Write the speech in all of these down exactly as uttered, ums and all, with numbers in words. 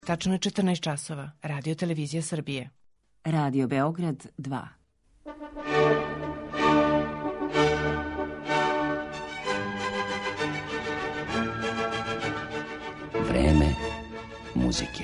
Tačno je četrnaest časova. Radio Televizija Srbije. Radio Beograd dva. Vreme muzike.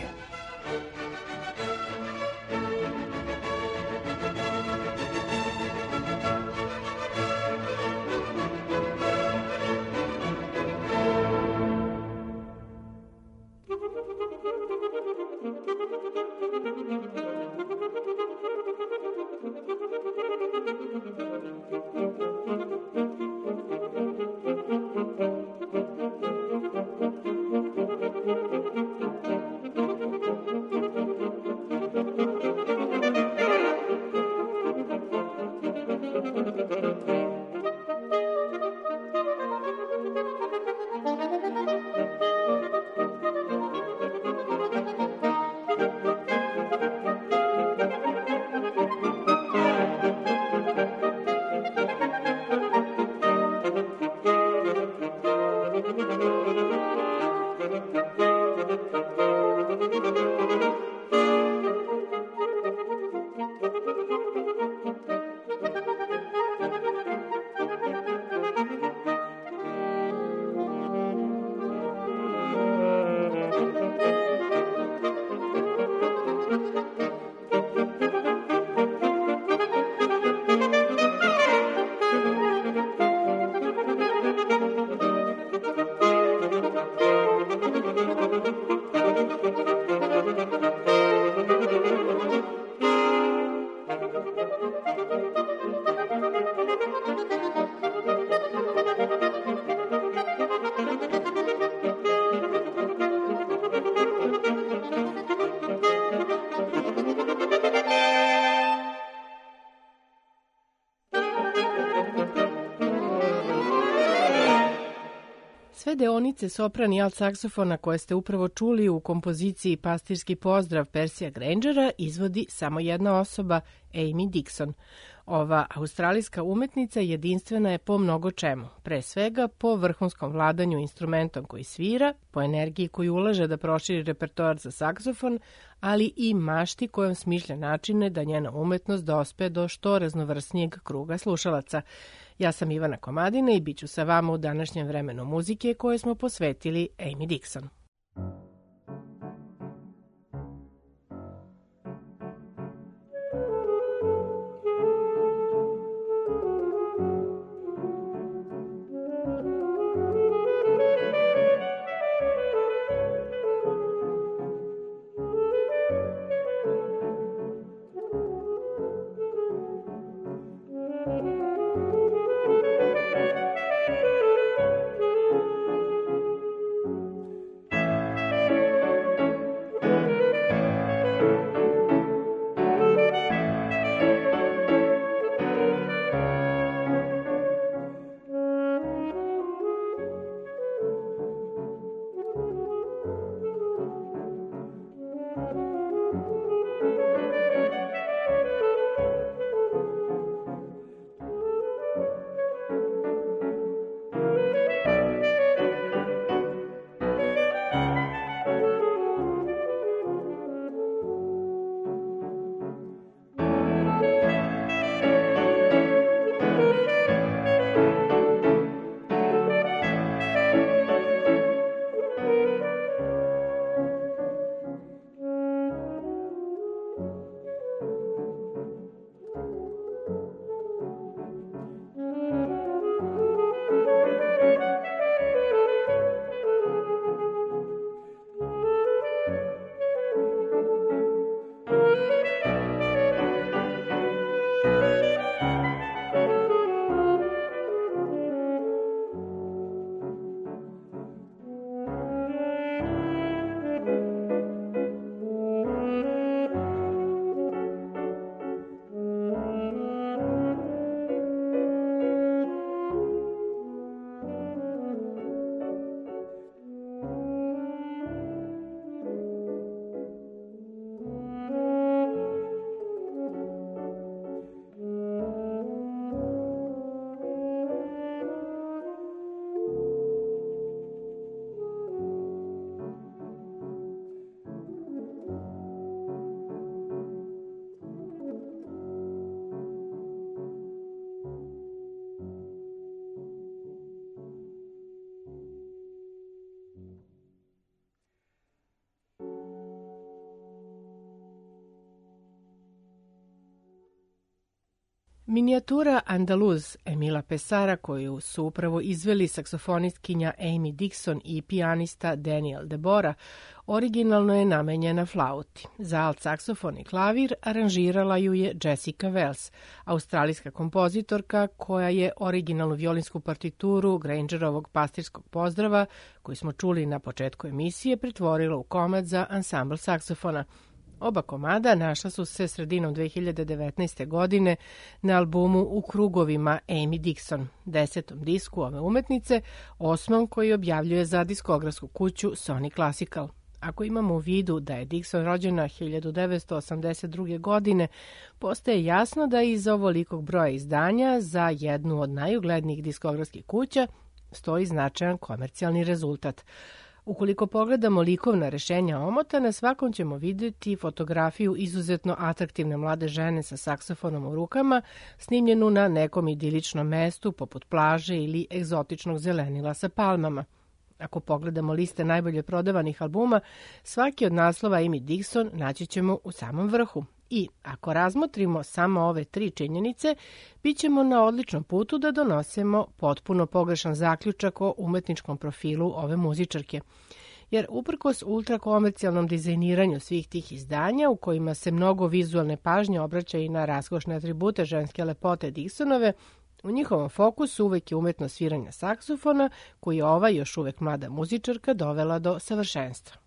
Sve deonice sopran i alt saksofona koje ste upravo čuli u kompoziciji Pastirski pozdrav Persija Grangera izvodi samo jedna osoba, Amy Dixon. Ova australijska umetnica jedinstvena je po mnogo čemu, pre svega po vrhunskom vladanju instrumentom koji svira, po energiji koju ulaže da proširi repertoar za saksofon, ali i mašti kojom smišlja načine da njena umetnost dospe do što raznovrsnijeg kruga slušalaca. Ja sam Ivana Komadina i bit ću sa vama u današnjem vremenu muzike koje smo posvetili Amy Dixon. Minijatura Andaluz Emila Pesara, koju su upravo izveli saksofonistkinja Amy Dixon i pijanista Daniel Debora, originalno je namenjena flauti. Za alt saksofon i klavir aranžirala ju je Jessica Wells, australijska kompozitorka koja je originalnu violinsku partituru Grangerovog pastirskog pozdrava, koju smo čuli na početku emisije, pretvorila u komad za ansambl saksofona. Oba komada našla su se sredinom dve hiljade devetnaeste. godine na albumu U krugovima Amy Dixon, desetom disku ove umetnice, osmom koji objavljuje za diskografsku kuću Sony Classical. Ako imamo u vidu da je Dixon rođena hiljadu devetsto osamdeset druge. godine, postaje jasno da iza ovolikog broja izdanja za jednu od najuglednijih diskografskih kuća stoji značajan komercijalni rezultat. Ukoliko pogledamo likovna rešenja omota, na svakom ćemo vidjeti fotografiju izuzetno atraktivne mlade žene sa saksofonom u rukama, snimljenu na nekom idiličnom mestu poput plaže ili egzotičnog zelenila sa palmama. Ako pogledamo liste najbolje prodavanih albuma, svaki od naslova Amy Dixon naći ćemo u samom vrhu. I ako razmotrimo samo ove tri činjenice, bit ćemo na odličnom putu da donosimo potpuno pogrešan zaključak o umetničkom profilu ove muzičarke. Jer uprkos ultrakomercijalnom dizajniranju svih tih izdanja, u kojima se mnogo vizualne pažnje obraća i na raskošne atribute ženske lepote Dixonove, u njihovom fokusu uvek je umetnost sviranja saksofona, koju je ova još uvek mlada muzičarka dovela do savršenstva.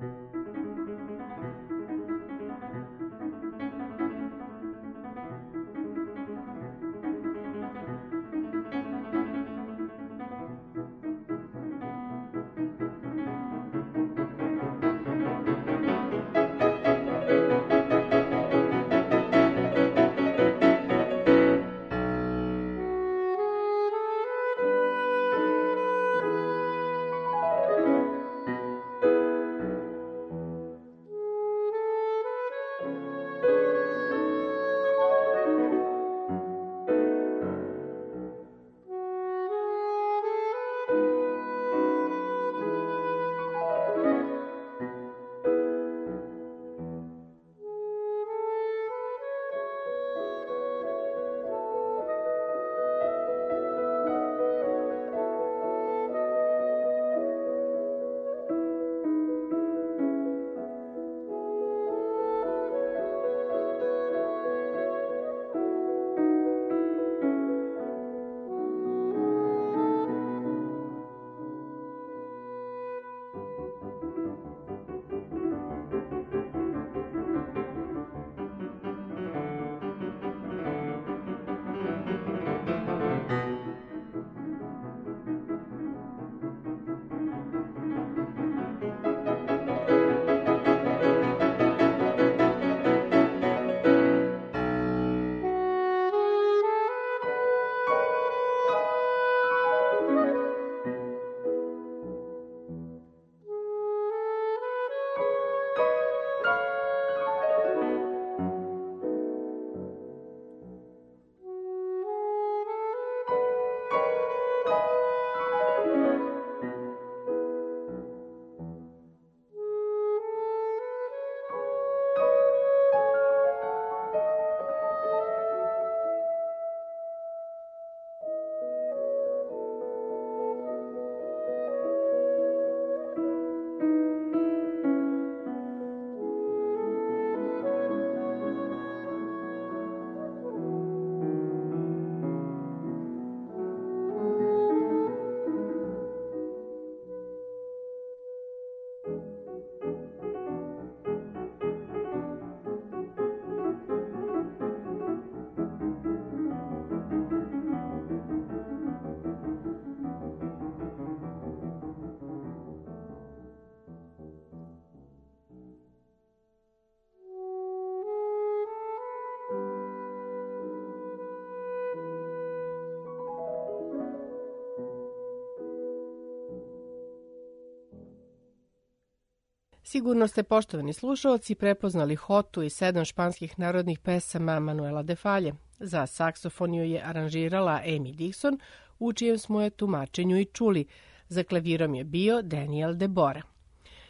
Sigurno ste, poštovani slušalci, prepoznali Hotu i sedam španskih narodnih pesama Manuela de Falje. Za saksofon ju je aranžirala Amy Dixon, u čijem smo je tumačenju i čuli. Za klavirom je bio Daniel Debora.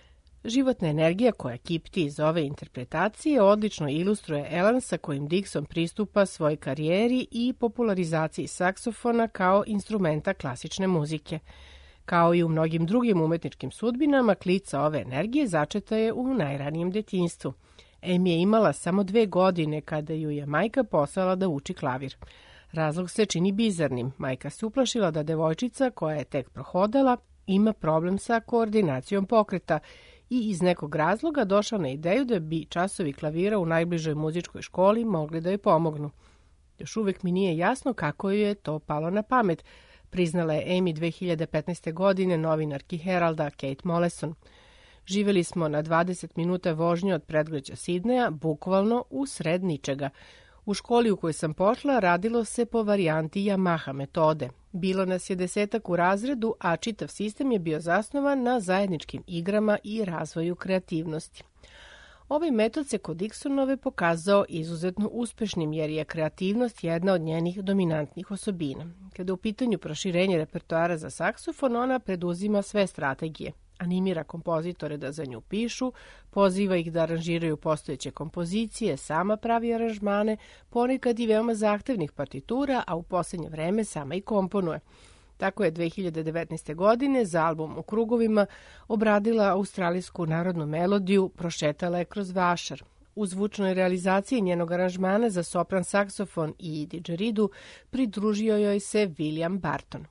Životna energija koja kipti iz ove interpretacije odlično ilustruje elan sa kojim Dixon pristupa svoj karijeri i popularizaciji saksofona kao instrumenta klasične muzike. Kao i u mnogim drugim umetničkim sudbinama, klica ove energije začeta je u najranijem detinjstvu. Amy je imala samo dve godine kada ju je majka poslala da uči klavir. Razlog se čini bizarnim. Majka se uplašila da devojčica, koja je tek prohodala, ima problem sa koordinacijom pokreta i iz nekog razloga došla na ideju da bi časovi klavira u najbližoj muzičkoj školi mogli da joj pomognu. Još uvek mi nije jasno kako joj je to palo na pamet, priznala je Amy dve hiljade petnaeste. godine novinarki Heralda Kate Mollison. Živeli smo na dvadeset minuta vožnje od predgrađa Sidneja, bukvalno u sred ničega. U školi u kojoj sam pošla radilo se po varijanti Yamaha metode. Bilo nas je desetak u razredu, a čitav sistem je bio zasnovan na zajedničkim igrama i razvoju kreativnosti. Ovaj metod se kod Dixonove pokazao izuzetno uspešnim jer je kreativnost jedna od njenih dominantnih osobina. Kada je u pitanju proširenje repertoara za saksofon, ona preduzima sve strategije. Animira kompozitore da za nju pišu, poziva ih da aranžiraju postojeće kompozicije, sama pravi aranžmane, ponekad i veoma zahtevnih partitura, a u posljednje vreme sama i komponuje. Tako je dve hiljade devetnaeste. godine za album U krugovima obradila australijsku narodnu melodiju Prošetala je kroz vašar. U zvučnoj realizaciji njenog aranžmana za sopran saksofon i didžeridu pridružio joj se William Barton.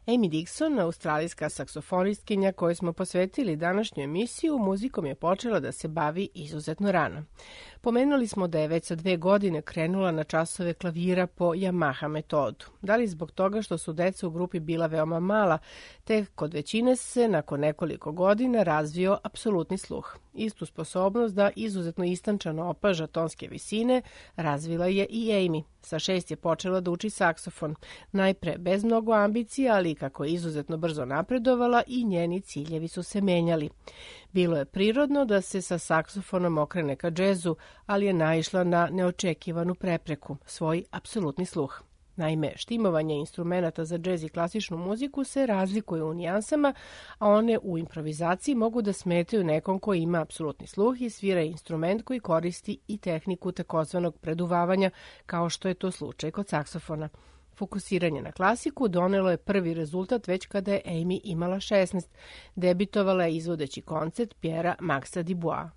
Amy Dixon, australijska saksofonistkinja kojoj smo posvetili današnju emisiju, muzikom je počela da se bavi izuzetno rano. Pomenuli smo da je već sa dve godine krenula na časove klavira po Yamaha metodu. Da li zbog toga što su deca u grupi bila veoma mala, te kod većine se nakon nekoliko godina razvio apsolutni sluh. Istu sposobnost da izuzetno istančano opaža tonske visine razvila je i Amy. Sa šest je počela da uči saksofon. Najpre bez mnogo ambicija, ali kako je izuzetno brzo napredovala i njeni ciljevi su se menjali. Bilo je prirodno da se sa saksofonom okrene ka džezu, ali je naišla na neočekivanu prepreku, svoj apsolutni sluh. Naime, štimovanje instrumenata za džez i klasičnu muziku se razlikuje u nijansama, a one u improvizaciji mogu da smetaju nekom ko ima apsolutni sluh i svira instrument koji koristi i tehniku takozvanog preduvavanja, kao što je to slučaj kod saksofona. Fokusiranje na klasiku donelo je prvi rezultat već kada je Amy imala šesnaest. Debitovala je izvodeći koncert Pierre Maxa Dubois.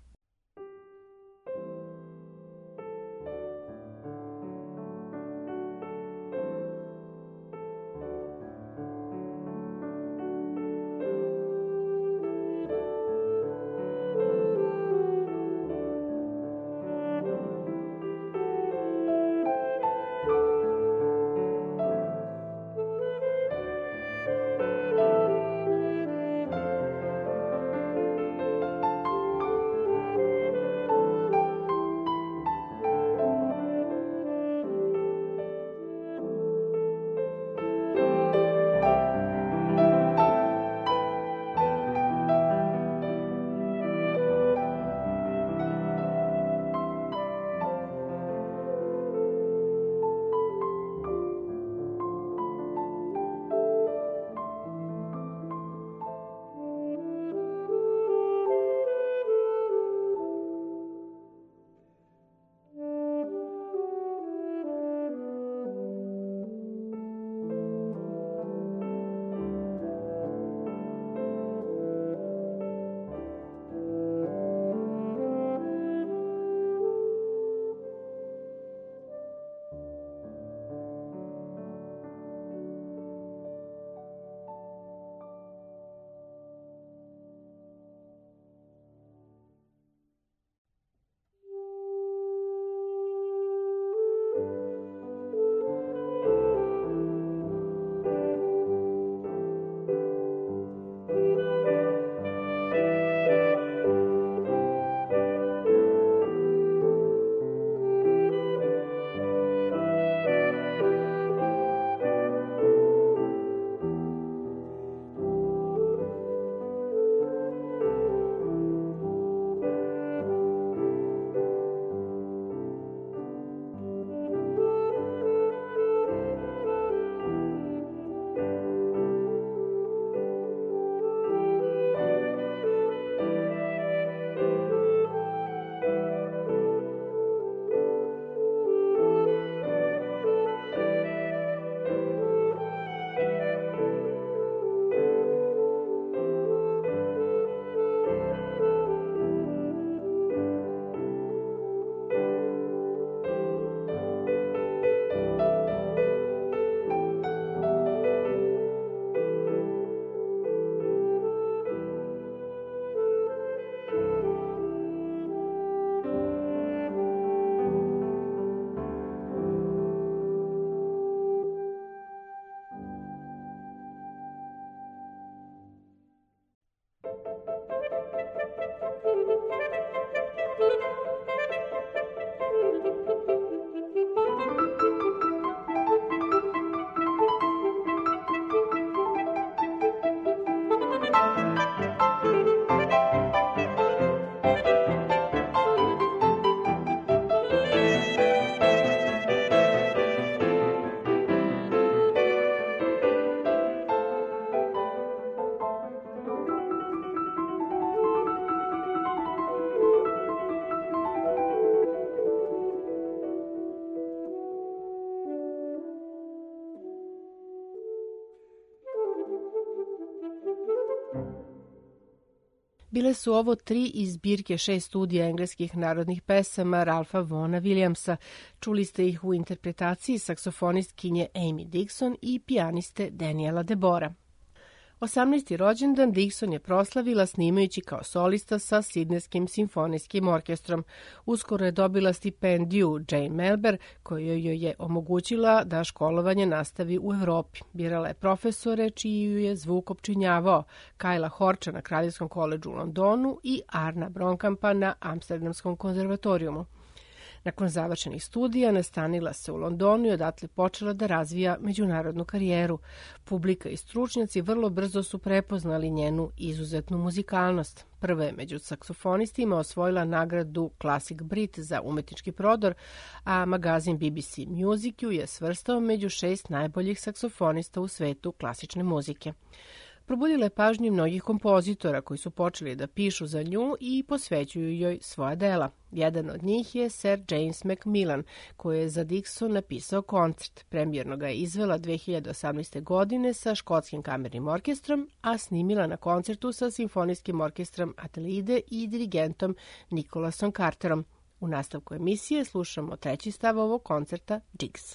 Bile su ovo tri iz zbirke šest studija engleskih narodnih pesama Ralpha Vaughna Williamsa. Čuli ste ih u interpretaciji saksofonistkinje Amy Dixon i pijaniste Daniela Debora. osamnaesti rođendan Dixon je proslavila snimajući kao solista sa Sidnejskim simfonijskim orkestrom. Uskoro je dobila stipendiju Jane Melber, koja joj je omogućila da školovanje nastavi u Evropi. Birala je profesore čiji ju je zvuk opčinjavao, Kajla Horča na Kraljevskom koledžu u Londonu i Arna Bronkampa na Amsterdamskom konzervatorijumu. Nakon završenih studija nastanila se u Londonu i odatle počela da razvija međunarodnu karijeru. Publika i stručnjaci vrlo brzo su prepoznali njenu izuzetnu muzikalnost. Prva je među saksofonistima osvojila nagradu Classic Brit za umetnički prodor, a magazin B B C Music ju je svrstao među šest najboljih saksofonista u svetu klasične muzike. Probudila je pažnju mnogih kompozitora koji su počeli da pišu za nju i posvećuju joj svoja dela. Jedan od njih je Sir James Macmillan, koji je za Dixon napisao koncert. Premijerno ga je izvela dve hiljade osamnaeste. godine sa Škotskim kamernim orkestrom, a snimila na koncertu sa Simfonijskim orkestrom Adelaide i dirigentom Nicolasom Carterom. U nastavku emisije slušamo treći stav ovog koncerta, Jigs.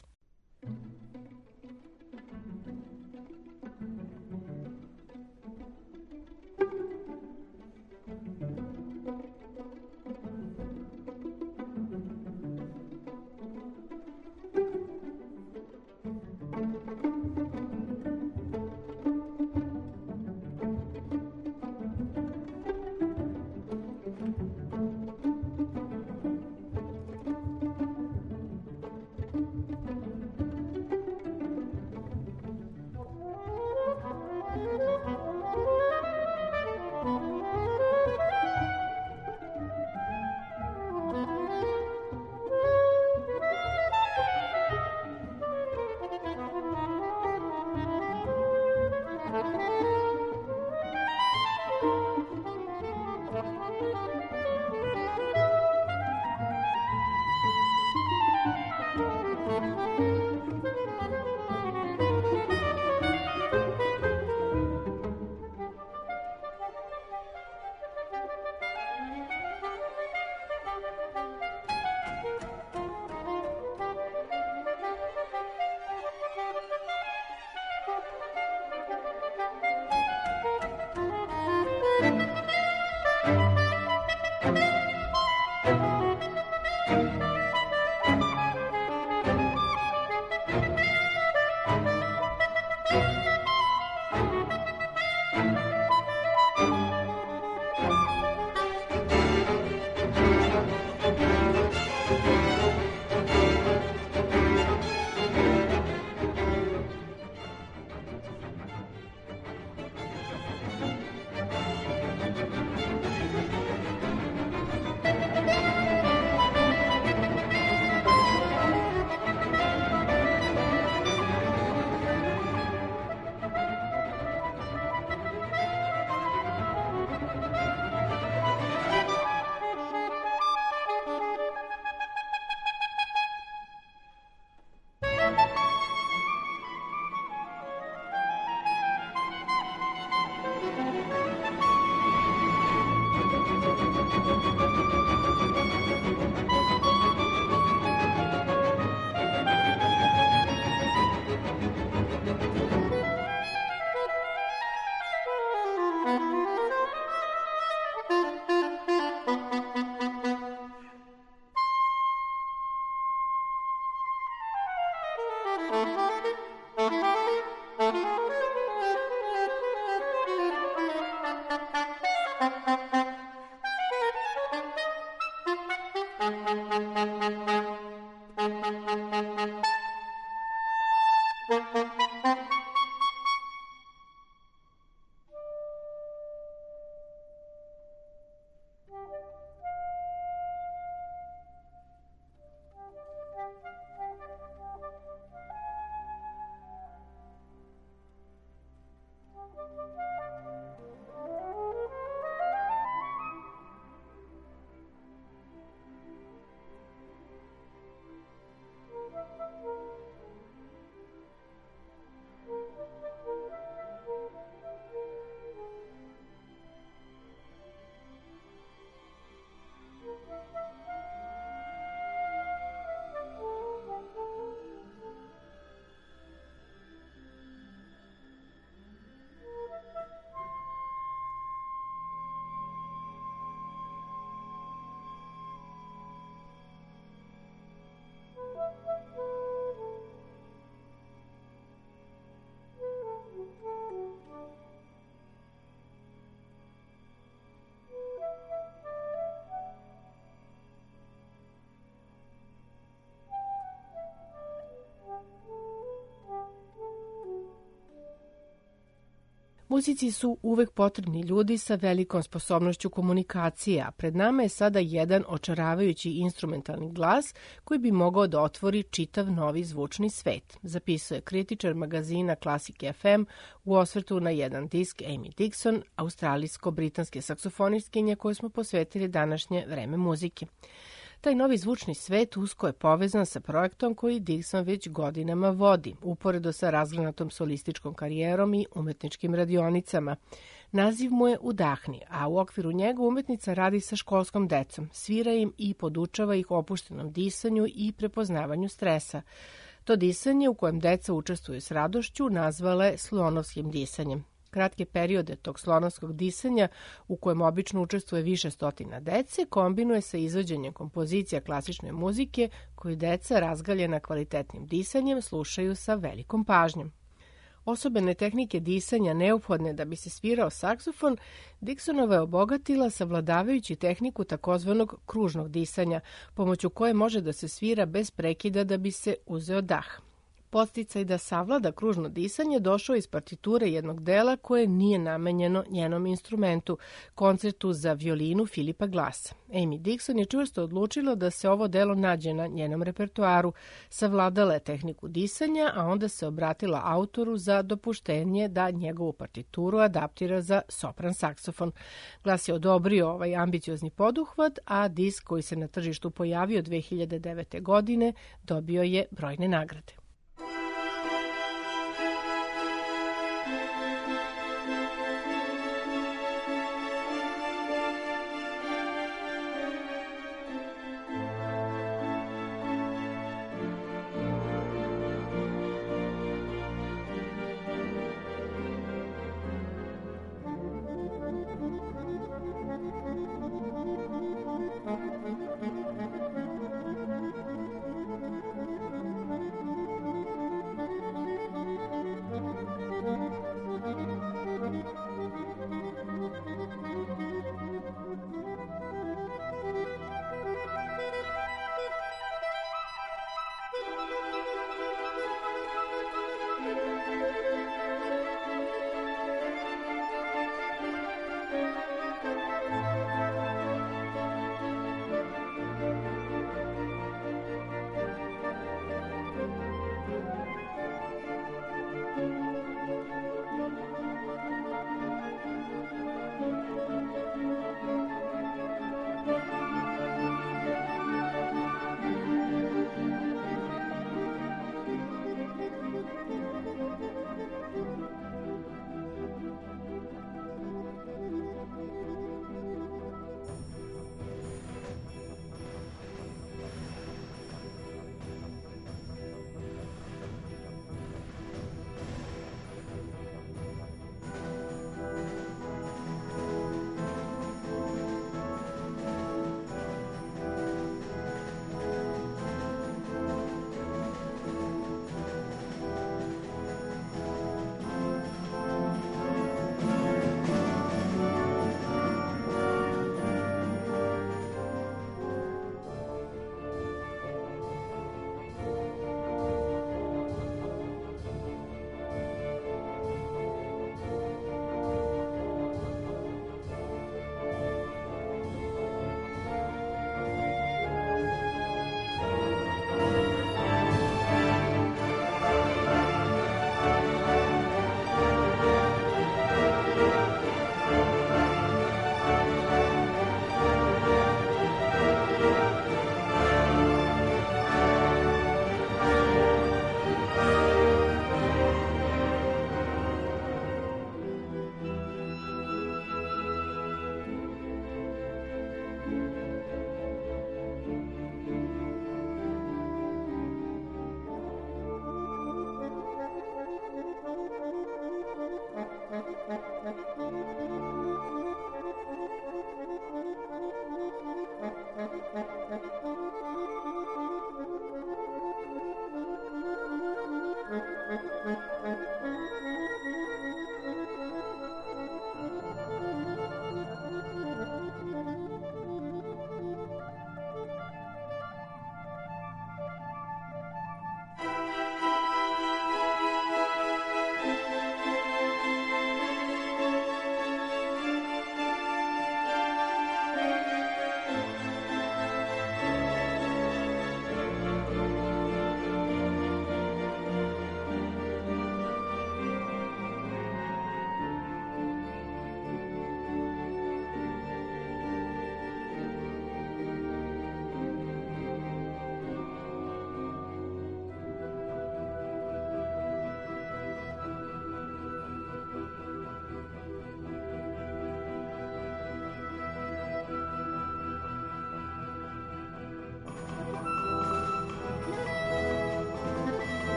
Muzici su uvek potrebni ljudi sa velikom sposobnošću komunikacije, a pred nama je sada jedan očaravajući instrumentalni glas koji bi mogao da otvori čitav novi zvučni svet, zapisuje kritičar magazina Classic F M u osvrtu na jedan disk Amy Dixon, australijsko-britanske saksofonistkinje koju smo posvetili današnje vreme muzike. Taj novi zvučni svet usko je povezan sa projektom koji Dixon već godinama vodi, uporedo sa razgranatom solističkom karijerom i umetničkim radionicama. Naziv mu je Udahni, a u okviru njega umetnica radi sa školskom decom, svira im i podučava ih opuštenom disanju i prepoznavanju stresa. To disanje u kojem deca učestvuju s radošću nazvale slonovskim disanjem. Kratke periode tog slonovskog disanja, u kojem obično učestvuje više stotina dece, kombinuje sa izvođenjem kompozicija klasične muzike koju deca razgaljena kvalitetnim disanjem slušaju sa velikom pažnjom. Osobene tehnike disanja neophodne da bi se svirao saksofon, Dixonova je obogatila savladavajući tehniku takozvanog kružnog disanja, pomoću koje može da se svira bez prekida da bi se uzeo dah. Podsticaj da savlada kružno disanje došao iz partiture jednog dela koje nije namenjeno njenom instrumentu, koncertu za violinu Filipa Glassa. Amy Dixon je čvrsto odlučila da se ovo delo nađe na njenom repertoaru, savladala je tehniku disanja, a onda se obratila autoru za dopuštenje da njegovu partituru adaptira za sopran saksofon. Glass je odobrio ovaj ambiciozni poduhvat, a disk koji se na tržištu pojavio dve hiljade devete. godine dobio je brojne nagrade.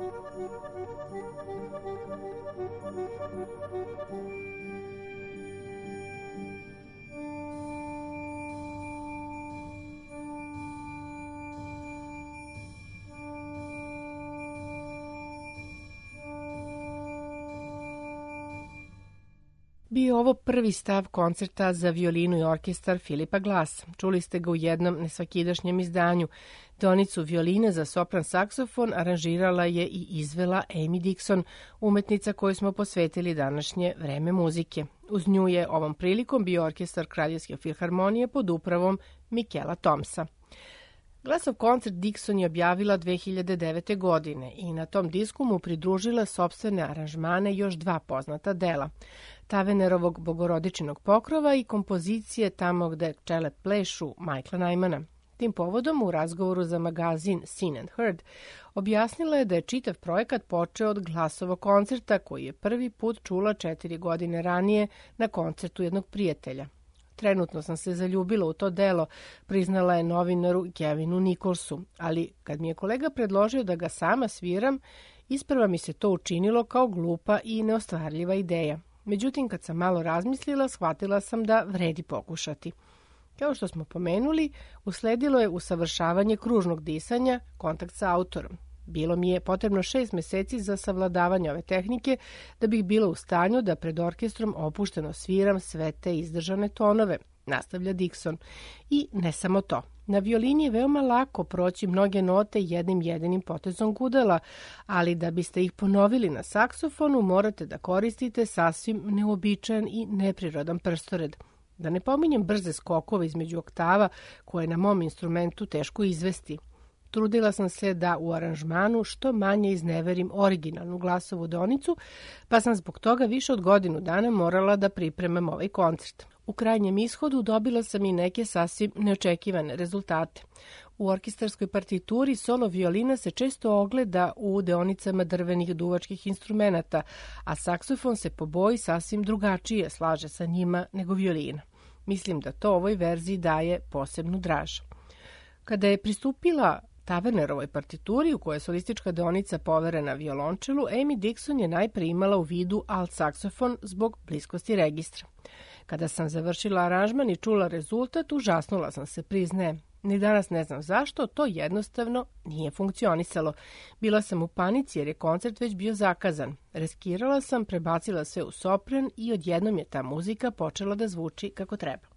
Bio ovo prvi stav koncerta za violinu i orkestar Filipa Glassa. Čuli ste ga u jednom nesvakidašnjem izdanju. Deonicu violine za sopran saksofon aranžirala je i izvela Amy Dixon, umetnica koju smo posvetili današnje vreme muzike. Uz nju je ovom prilikom bio orkestar Kraljevske filharmonije pod upravom Mikela Thomsa. Glassov koncert Dixon je objavila dve hiljade devete. godine i na tom disku mu pridružila sopstvene aranžmane još dva poznata dela. Tavenerovog Bogorodičinog pokrova i kompozicije Tamo gde pčele plešu Michaela Nymana. Tim povodom u razgovoru za magazin Seen and Heard objasnila je da je čitav projekat počeo od Glassovog koncerta koji je prvi put čula četiri godine ranije na koncertu jednog prijatelja. Trenutno sam se zaljubila u to delo, priznala je novinaru Kevinu Nicholsu, ali kad mi je kolega predložio da ga sama sviram, isprva mi se to učinilo kao glupa i neostvarljiva ideja. Međutim, kad sam malo razmislila, shvatila sam da vredi pokušati. Kao što smo pomenuli, usledilo je usavršavanje kružnog disanja, kontakt sa autorom. Bilo mi je potrebno šest meseci za savladavanje ove tehnike da bih bila u stanju da pred orkestrom opušteno sviram sve te izdržane tonove, nastavlja Dixon. I ne samo to. Na violini je veoma lako proći mnoge note jednim jedinim potezom gudala, ali da biste ih ponovili na saksofonu morate da koristite sasvim neobičajan i neprirodan prstored. Da ne pominjem brze skokove između oktava koje je na mom instrumentu teško izvesti. Trudila sam se da u aranžmanu što manje izneverim originalnu Glassovu deonicu, pa sam zbog toga više od godinu dana morala da pripremam ovaj koncert. U krajnjem ishodu dobila sam i neke sasvim neočekivane rezultate. U orkestarskoj partituri solo violina se često ogleda u deonicama drvenih duvačkih instrumenata, a saksofon se po boji sasvim drugačije slaže sa njima nego violina. Mislim da to ovoj verziji daje posebnu draž. Kada je pristupila Tavernerovoj partituri, u kojoj je solistička deonica poverena violončelu, Amy Dixon je najpre imala u vidu alt saksofon zbog bliskosti registra. Kada sam završila aranžman i čula rezultat, užasnula sam se, priznajem. Ni danas ne znam zašto, to jednostavno nije funkcionisalo. Bila sam u panici jer je koncert već bio zakazan. Riskirala sam, prebacila sve u sopran i odjednom je ta muzika počela da zvuči kako treba.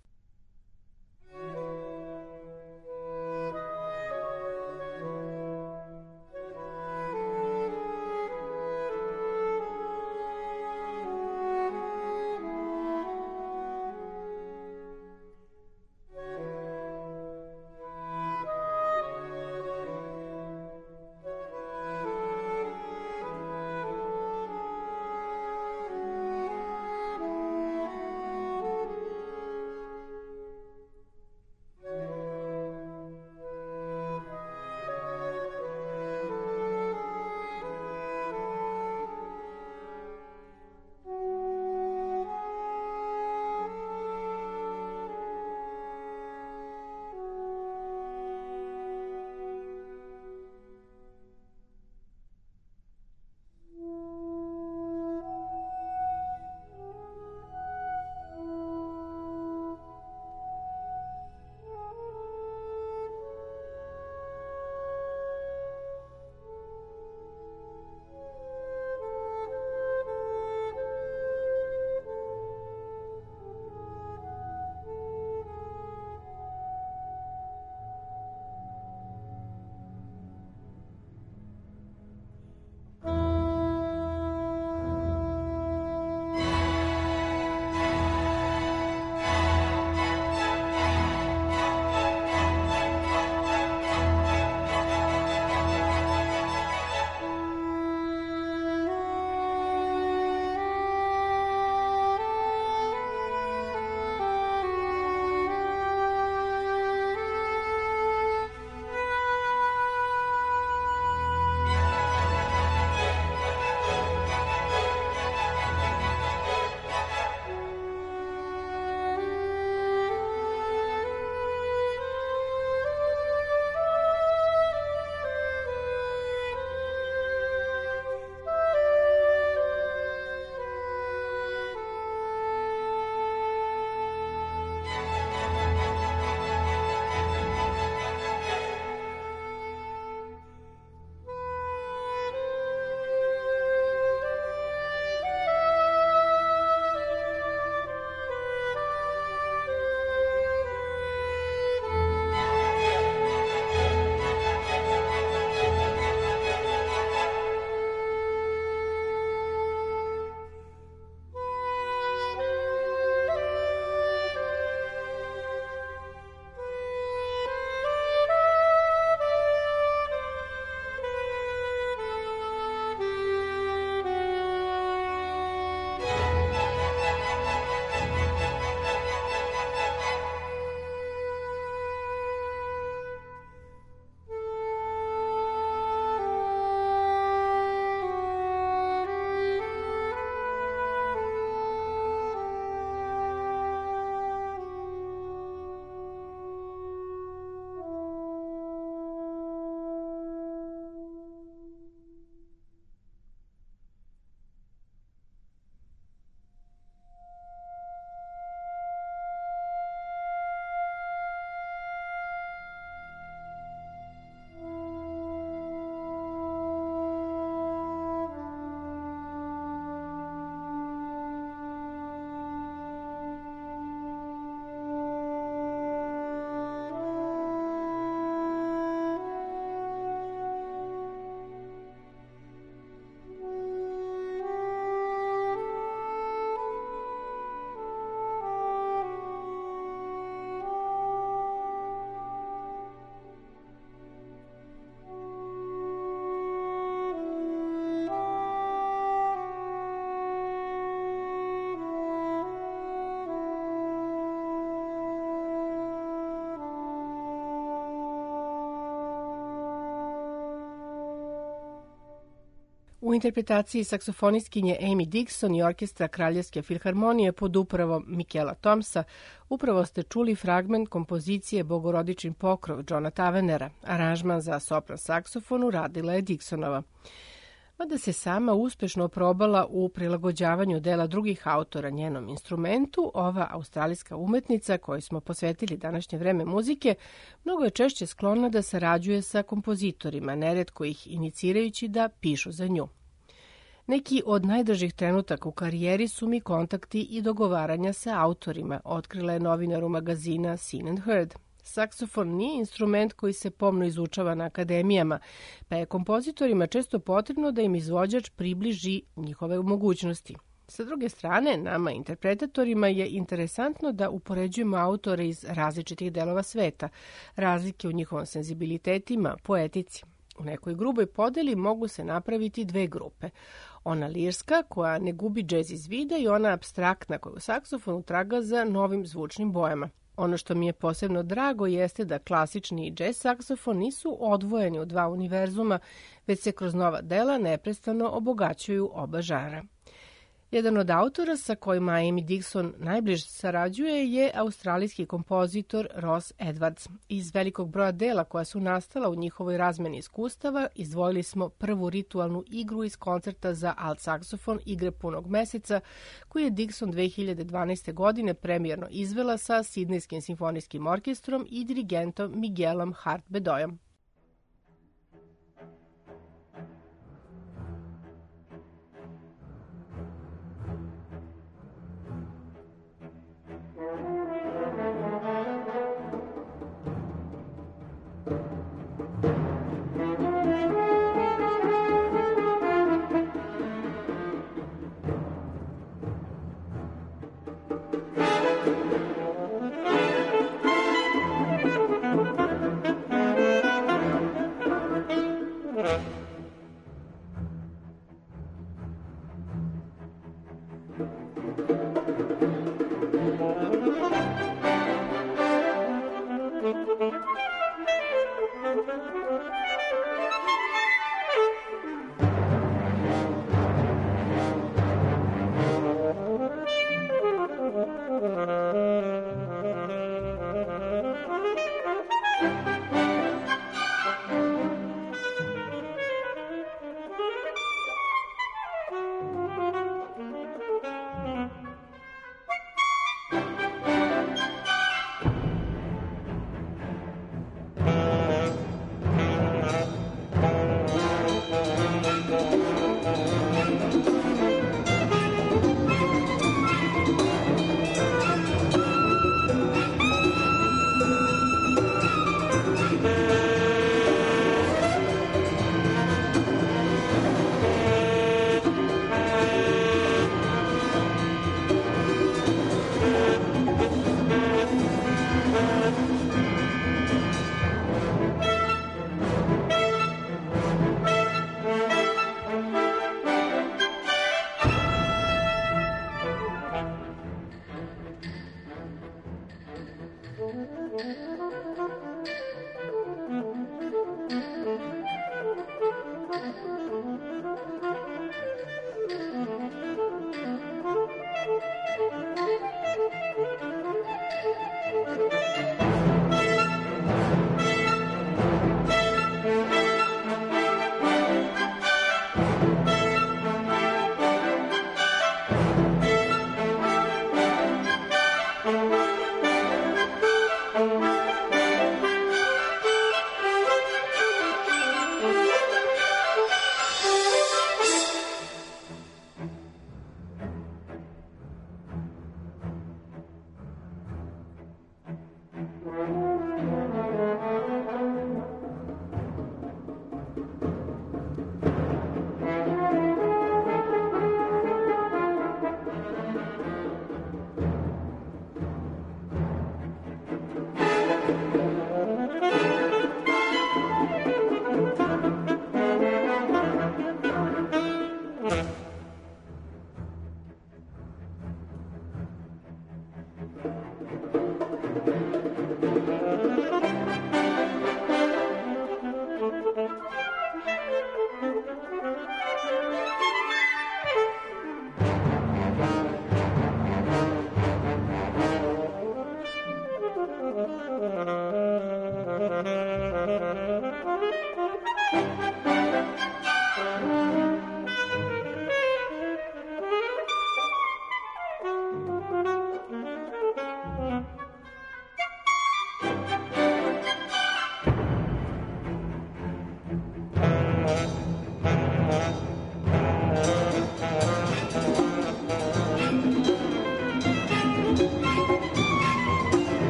U interpretaciji saksofonistkinje Amy Dixon i orkestra Kraljevske filharmonije pod upravom Michaela Thomsa upravo ste čuli fragment kompozicije Bogorodičin pokrov Johna Tavenera. Aranžman za sopran saksofon uradila je Dixonova. Mada se sama uspešno probala u prilagođavanju dela drugih autora njenom instrumentu, ova australijska umetnica kojoj smo posvetili današnje vreme muzike, mnogo je češće sklona da sarađuje sa kompozitorima, neretko ih inicirajući da pišu za nju. Neki od najdražih trenutaka u karijeri su mi kontakti i dogovaranja sa autorima, otkrila je novinaru magazina Seen and Heard. Saksofon nije instrument koji se pomno izučava na akademijama, pa je kompozitorima često potrebno da im izvođač približi njihove mogućnosti. Sa druge strane, nama interpretatorima je interesantno da upoređujemo autore iz različitih delova sveta, razlike u njihovom senzibilitetima, poetici. U nekoj gruboj podeli mogu se napraviti dve grupe. Ona lirska, koja ne gubi džez iz vida, i ona apstraktna, koja u saksofonu traga za novim zvučnim bojama. Ono što mi je posebno drago jeste da klasični i džez saksofon nisu odvojeni u dva univerzuma, već se kroz nova dela neprestano obogaćuju oba žara. Jedan od autora sa kojima Amy Dixon najbliže sarađuje je australijski kompozitor Ross Edwards. Iz velikog broja dela koja su nastala u njihovoj razmeni iskustava izdvojili smo prvu ritualnu igru iz koncerta za alt saksofon Igre punog meseca, koju je Dixon dve hiljade dvanaeste. godine premijerno izvela sa Sidnejskim simfonijskim orkestrom i dirigentom Miguelom Hart-Bedoyom.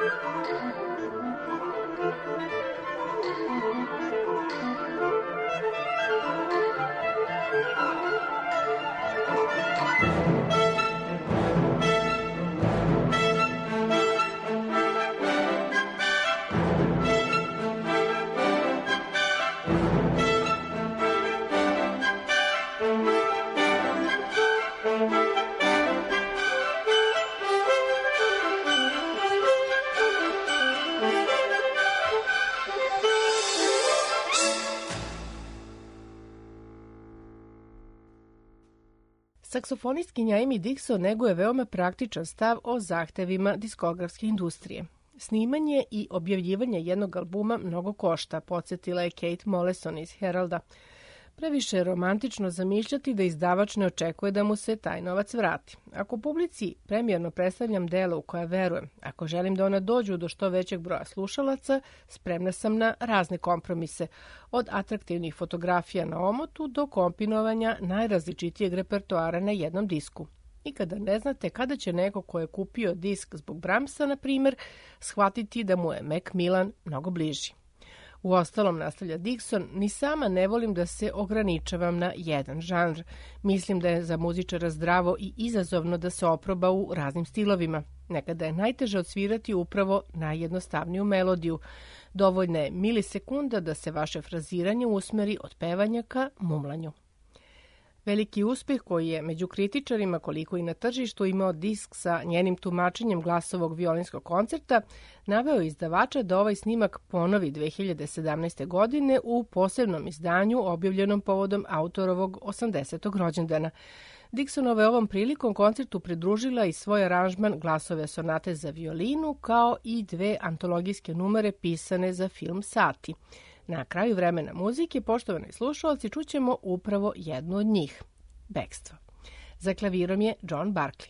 Saksofonistkinja Amy Dixon neguje veoma praktičan stav o zahtevima diskografske industrije. Snimanje i objavljivanje jednog albuma mnogo košta, podsjetila je Kate Mollison iz Heralda. Previše je romantično zamišljati da izdavač ne očekuje da mu se taj novac vrati. Ako publici premijerno predstavljam delo u koje verujem, ako želim da ona dođu do što većeg broja slušalaca, spremna sam na razne kompromise, od atraktivnih fotografija na omotu do kompinovanja najrazličitijeg repertoara na jednom disku. Nikada ne znate kada će neko ko je kupio disk zbog Brahmsa, na primjer, shvatiti da mu je Macmillan mnogo bliži. U ostalom, nastavlja Dixon, ni sama ne volim da se ograničavam na jedan žanr. Mislim da je za muzičara zdravo i izazovno da se oproba u raznim stilovima. Nekada je najteže odsvirati upravo najjednostavniju melodiju. Dovoljna je milisekunda da se vaše fraziranje usmeri od pevanja ka mumlanju. Veliki uspeh koji je među kritičarima, koliko i na tržištu, imao disk sa njenim tumačenjem glasovog violinskog koncerta, naveo izdavača da ovaj snimak ponovi dve hiljade sedamnaeste. godine u posebnom izdanju objavljenom povodom autorovog osamdesetog rođendana. Dixonova je ovom prilikom koncertu pridružila i svoj aranžman Glasove sonate za violinu, kao i dve antologijske numere pisane za film Sati. Na kraju vremena muzike, poštovani slušalci, čućemo upravo jednu od njih, Bekstvo. Za klavirom je John Barclay.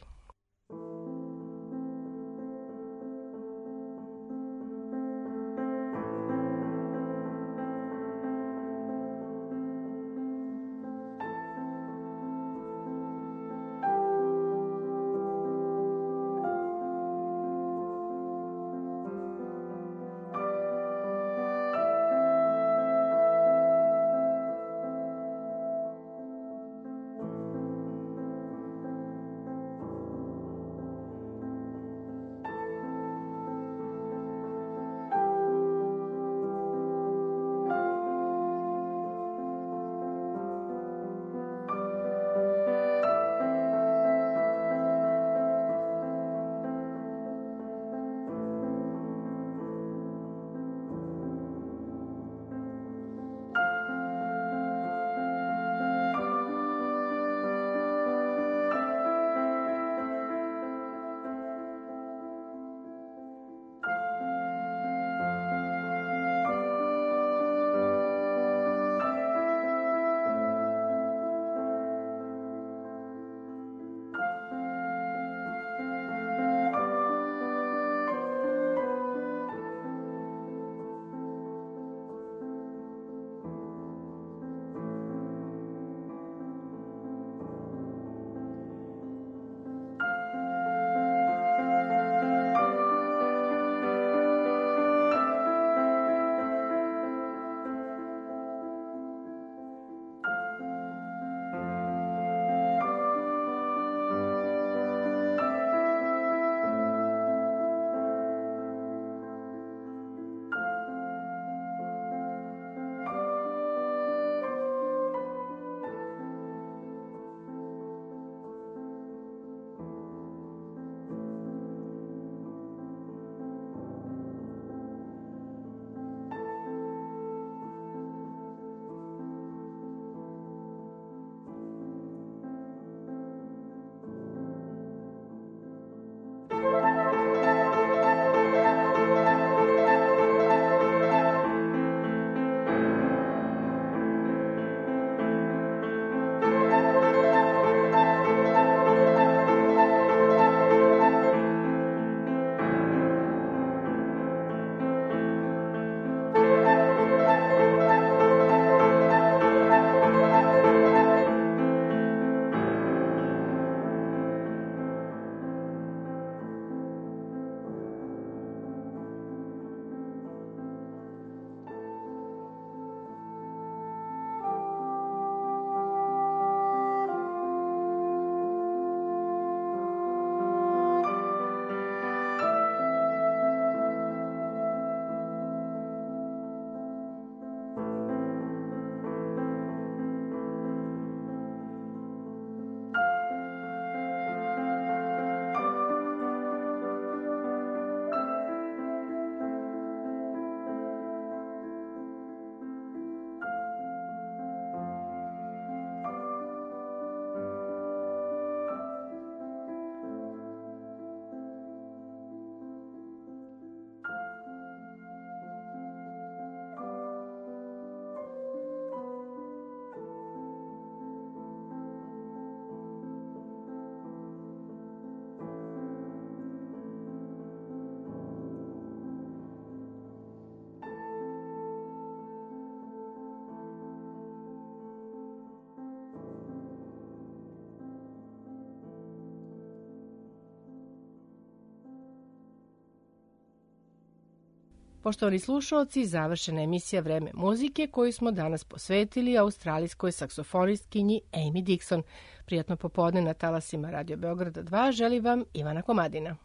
Poštovani slušalci, završena emisija Vreme muzike koju smo danas posvetili australijskoj saksofonistkinji Amy Dixon. Prijatno popodne na talasima Radio Beograda dva želi vam Ivana Komadina.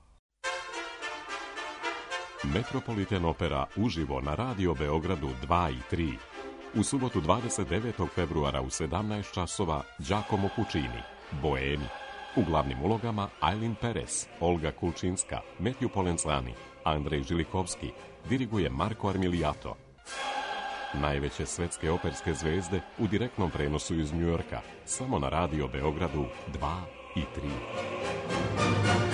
Metropolitan Opera uživo na Radio Beogradu dva i tri. U subotu dvadeset devetog februara u sedamnaest časova Giacomo Puccini, Boemi. U glavnim ulogama Aylin Perez, Olga Kulčinska, Matthew Polenzani, Andrej Žilikovski, diriguje Marko Armiliato. Najveće svetske operske zvezde u direktnom prenosu iz Njujorka, samo na Radio Beogradu dva i tri.